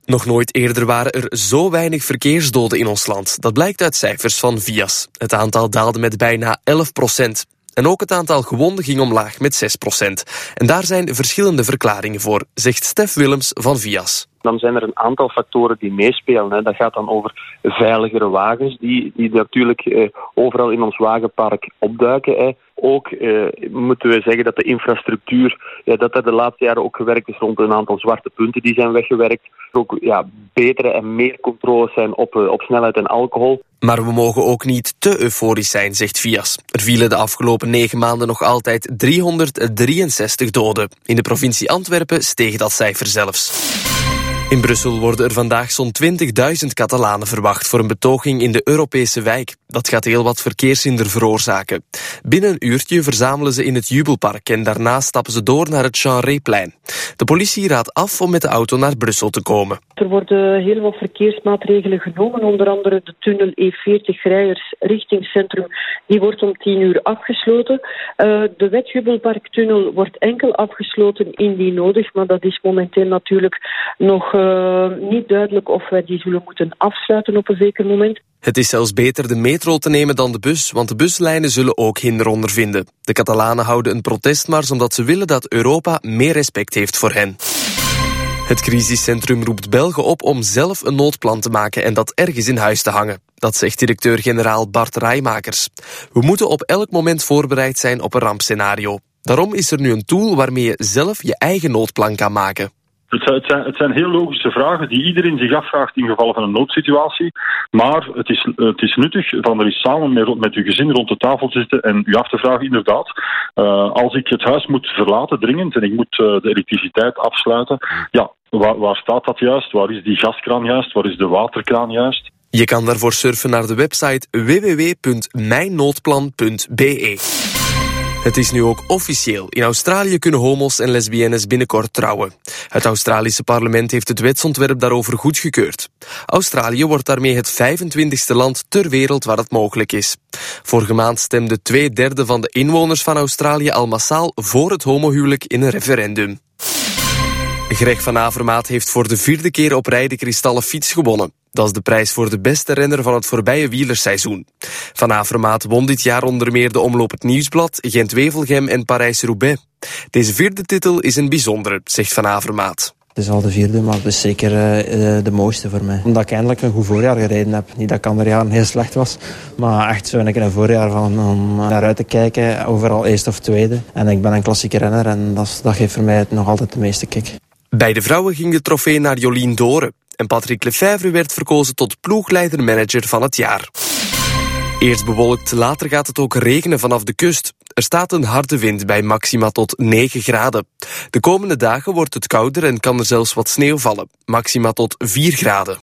Nog nooit eerder waren er zo weinig verkeersdoden in ons land. Dat blijkt uit cijfers van VIAS. Het aantal daalde met bijna 11%. En ook het aantal gewonden ging omlaag met 6%. En daar zijn verschillende verklaringen voor, zegt Stef Willems van VIAS. Dan zijn er een aantal factoren die meespelen. Dat gaat dan over veiligere wagens die natuurlijk overal in ons wagenpark opduiken. Ook moeten we zeggen dat de infrastructuur, dat er de laatste jaren ook gewerkt is rond een aantal zwarte punten die zijn weggewerkt. Ook betere en meer controles zijn op snelheid en alcohol. Maar we mogen ook niet te euforisch zijn, zegt VIAS. Er vielen de afgelopen 9 maanden nog altijd 363 doden. In de provincie Antwerpen steeg dat cijfer zelfs. In Brussel worden er vandaag zo'n 20.000 Catalanen verwacht voor een betoging in de Europese wijk. Dat gaat heel wat verkeershinder veroorzaken. Binnen een uurtje verzamelen ze in het Jubelpark en daarna stappen ze door naar het Jean-Rey-plein. De politie raadt af om met de auto naar Brussel te komen. Er worden heel wat verkeersmaatregelen genomen, onder andere de tunnel E40 Rijers richting centrum. Die wordt om 10 uur afgesloten. De Wet-Jubelparktunnel wordt enkel afgesloten indien nodig, maar dat is momenteel natuurlijk nog niet duidelijk of wij die zullen moeten afsluiten op een zeker moment. Het is zelfs beter de metro te nemen dan de bus, want de buslijnen zullen ook hinder ondervinden. De Catalanen houden een protestmars omdat ze willen dat Europa meer respect heeft voor hen. Het crisiscentrum roept Belgen op om zelf een noodplan te maken en dat ergens in huis te hangen. Dat zegt directeur-generaal Bart Rijmakers. We moeten op elk moment voorbereid zijn op een rampscenario. Daarom is er nu een tool waarmee je zelf je eigen noodplan kan maken. Het zijn heel logische vragen die iedereen zich afvraagt in geval van een noodsituatie. Maar het is nuttig van er eens samen met uw gezin rond de tafel zitten en u af te vragen inderdaad. Als ik het huis moet verlaten dringend en ik moet de elektriciteit afsluiten. Ja, waar staat dat juist? Waar is die gaskraan juist? Waar is de waterkraan juist? Je kan daarvoor surfen naar de website www.mijnnoodplan.be. Het is nu ook officieel. In Australië kunnen homo's en lesbiennes binnenkort trouwen. Het Australische parlement heeft het wetsontwerp daarover goedgekeurd. Australië wordt daarmee het 25e land ter wereld waar het mogelijk is. Vorige maand stemde 2/3 van de inwoners van Australië al massaal voor het homohuwelijk in een referendum. Greg van Avermaat heeft voor de 4e keer op rij de kristallen fiets gewonnen. Dat is de prijs voor de beste renner van het voorbije wielerseizoen. Van Avermaat won dit jaar onder meer de Omloop Het Nieuwsblad, Gent-Wevelgem en Parijs-Roubaix. Deze 4e titel is een bijzondere, zegt Van Avermaat. Het is al de 4e, maar het is zeker de mooiste voor mij. Omdat ik eindelijk een goed voorjaar gereden heb. Niet dat ik andere jaren heel slecht was, maar echt zo een voorjaar van om naar uit te kijken. Overal eerste of tweede. En ik ben een klassieke renner en dat geeft voor mij nog altijd de meeste kick. Bij de vrouwen ging de trofee naar Jolien Doren. En Patrick Lefevre werd verkozen tot ploegleider-manager van het jaar. Eerst bewolkt, later gaat het ook regenen vanaf de kust. Er staat een harde wind bij maxima tot 9 graden. De komende dagen wordt het kouder en kan er zelfs wat sneeuw vallen. Maxima tot 4 graden.